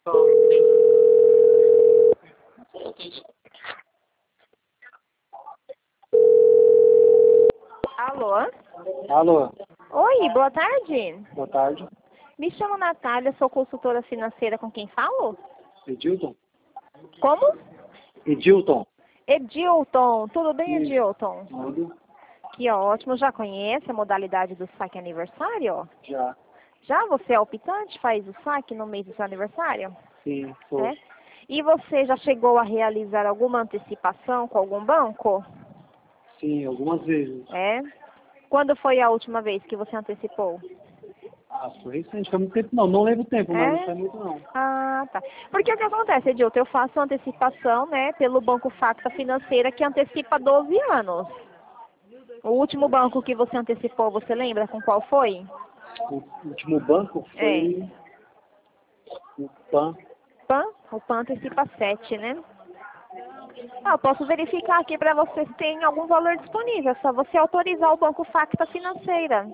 Alô? Alô, Oi, boa tarde. boa tarde. Me chamo Natália, sou consultora financeira, com quem falo? Edilton? Como? Edilton? Edilton. Tudo bem, Isso. Edilton? Tudo? Que ótimo. Já conhece a modalidade do saque aniversário? Já. Já você é optante, faz o saque no mês do seu aniversário? Sim, sou. É? E você já chegou a realizar alguma antecipação com algum banco? Sim, algumas vezes. É? Quando foi a última vez que você antecipou? Ah, foi recente, foi muito tempo não. Não lembro o tempo, mas não É? foi muito não. Ah, tá. Porque o que acontece, Edilton? Eu faço antecipação, né, pelo Banco Facta Financeira, que antecipa 12 anos. O último banco que você antecipou, você lembra com qual foi? O último banco É. foi o PAN. PAN? O PAN antecipa 7, né? Ah, eu posso verificar aqui para você se tem algum valor disponível. É só você autorizar o Banco Facta Financeira.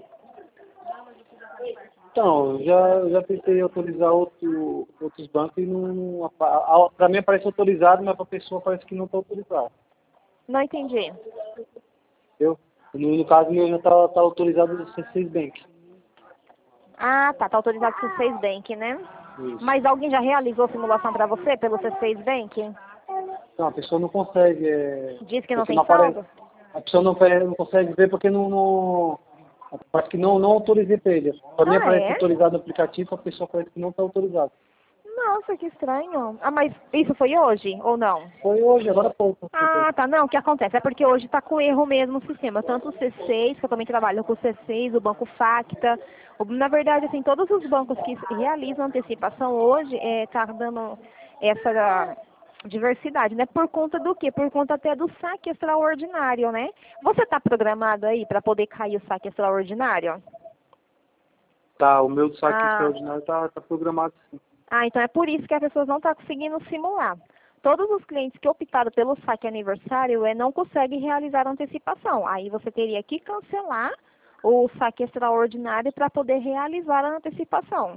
Então, já tentei autorizar outros bancos e não. Para mim aparece autorizado, mas para a pessoa parece que não está autorizado. Não entendi. Entendeu? No caso meu já tá autorizado do C6 Bank. Ah, tá. Tá autorizado o C6 Bank, né? Isso. Mas alguém já realizou simulação para você pelo C6 Bank? Então, a pessoa não consegue. Diz que não Porque tem não aparece. saldo? A pessoa não consegue ver porque parece que não autorizei para ele. Para mim Ah, aparece é? autorizado no aplicativo, a pessoa parece que não está autorizado. Nossa, que estranho. Ah, mas isso foi hoje ou não? Foi hoje, agora há pouco. Ah, tá. Não, o que acontece? É porque hoje está com erro mesmo o sistema. Tanto o C6, que eu também trabalho com o C6, o Banco Facta. Na verdade, assim, todos os bancos que realizam antecipação hoje tá dando essa diversidade, né? Por conta do quê? Por conta até do saque extraordinário, né? Você está programado aí para poder cair o saque extraordinário? Tá, o meu saque Ah, extraordinário tá programado sim. Ah, então é por isso que as pessoas não estão conseguindo simular. Todos os clientes que optaram pelo saque aniversário não conseguem realizar a antecipação. Aí você teria que cancelar o saque extraordinário para poder realizar a antecipação.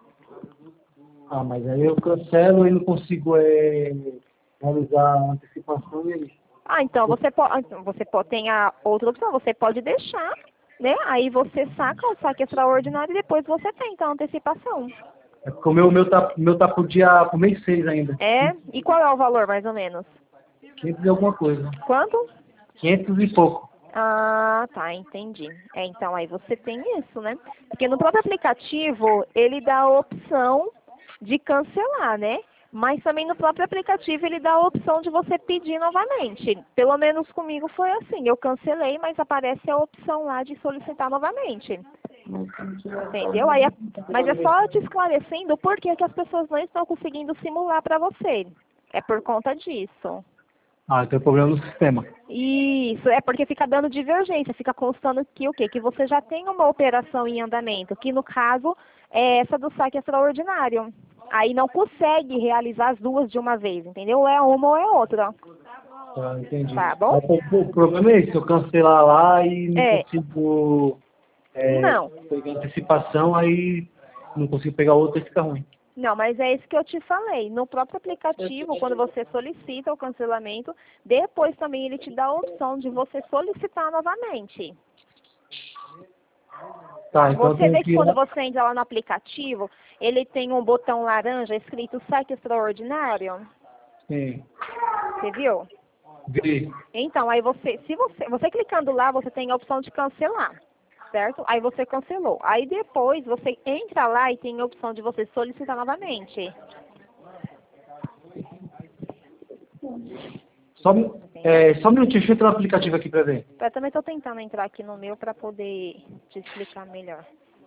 Ah, mas aí eu cancelo e não consigo realizar a antecipação e aí. Ah, então você pode tem a outra opção, você pode deixar, né? Aí você saca o saque extraordinário e depois você tenta a antecipação. É porque o meu tá pro mês 6 ainda. É? E qual é o valor, mais ou menos? 500 e alguma coisa. Quanto? 500 e pouco. Ah, tá, entendi. Então aí você tem isso, né? Porque no próprio aplicativo ele dá a opção de cancelar, né? Mas também no próprio aplicativo ele dá a opção de você pedir novamente. Pelo menos comigo foi assim. Eu cancelei, mas aparece a opção lá de solicitar novamente. Entendeu? Mas é só te esclarecendo por que que as pessoas não estão conseguindo simular para você. É por conta disso. Ah, tem problema no sistema. Isso, é porque fica dando divergência, fica constando que o quê? Que você já tem uma operação em andamento, que no caso é essa do saque extraordinário. Aí não consegue realizar as duas de uma vez, entendeu? Ou é uma ou é outra. Tá, entendi. Tá bom? Mas o problema é esse, eu cancelar lá e não É. consigo Não. pegar antecipação, aí não consigo pegar outra e fica ruim. Não, mas é isso que eu te falei. No próprio aplicativo, quando você solicita o cancelamento, depois também ele te dá a opção de você solicitar novamente. Tá, então eu Você tenho vê que que ir quando lá. você entra lá no aplicativo, ele tem um botão laranja escrito saque extraordinário. Sim. Você viu? Vi. Então, aí você clicando lá, você tem a opção de cancelar, certo? Aí você cancelou. Aí depois você entra lá e tem a opção de você solicitar novamente. Só um minutinho, deixa eu entrar no aplicativo aqui pra ver. Eu também estou tentando entrar aqui no meu para poder te explicar melhor.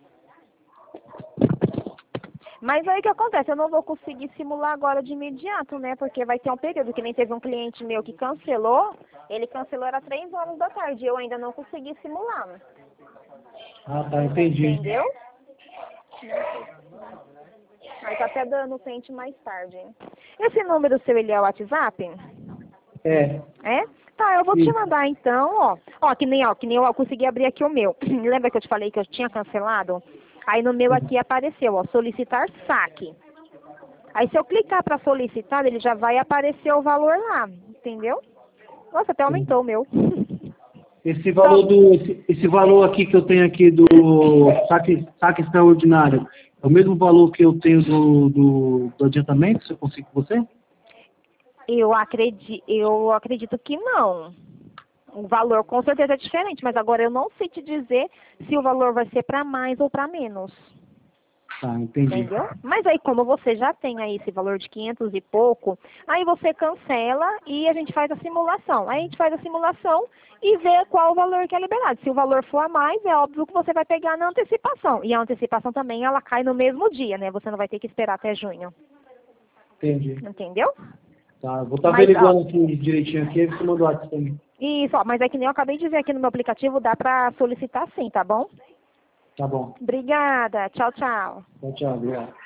Mas aí o que acontece? Eu não vou conseguir simular agora de imediato, né? Porque vai ter um período que nem teve um cliente meu que cancelou. Ele cancelou era 3 horas da tarde. Eu ainda não consegui simular. Ah, tá, entendi. Entendeu? Aí tá até dando tente mais tarde. Hein? Esse número seu, ele é o WhatsApp? É. É? Tá, eu vou te Isso. mandar então, ó. Ó, que nem eu consegui abrir aqui o meu. Lembra que eu te falei que eu tinha cancelado? Aí no meu aqui apareceu, ó, solicitar saque. Aí se eu clicar para solicitar, ele já vai aparecer o valor lá, entendeu? Nossa, até aumentou o meu. Esse valor esse valor aqui que eu tenho aqui do saque extraordinário, é o mesmo valor que eu tenho do adiantamento, se eu consigo com você? Eu acredito que não. O valor com certeza é diferente, mas agora eu não sei te dizer se o valor vai ser para mais ou para menos. Tá, entendi. Entendeu? Mas aí, como você já tem aí esse valor de 500 e pouco, aí você cancela e a gente faz a simulação. Aí a gente faz a simulação e vê qual o valor que é liberado. Se o valor for a mais, é óbvio que você vai pegar na antecipação. E a antecipação também, ela cai no mesmo dia, né? Você não vai ter que esperar até junho. Entendi. Entendeu? Tá, vou estar Mas, averiguando aqui direitinho aqui, aí você manda o WhatsApp também. isso, ó, mas é que nem eu acabei de ver aqui no meu aplicativo, dá pra solicitar sim, tá bom? Tá bom. Obrigada. Tchau, tchau. Tchau, tchau. Obrigado.